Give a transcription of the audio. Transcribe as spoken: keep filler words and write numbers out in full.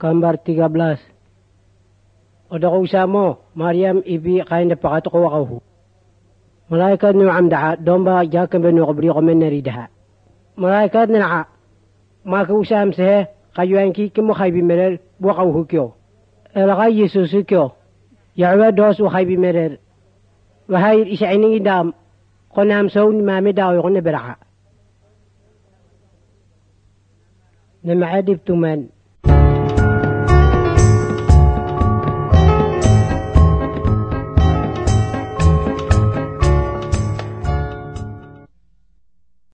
Gambar tiga belas. Oda ko mo, Maryam ibi kain na pakato ko ako. Malaikat no amdaa, domba jakan benu ko brio ko meneridaha. Malaikat na naka, makausam se, kayo ang kikimo kay bimerer, buwakaw hukyo. Elakay Yesus hukyo, yawa dos wakay bimerer. Wahay isa ining idam, konam saw ni mami daw yung naberaka. Na maadib tuman,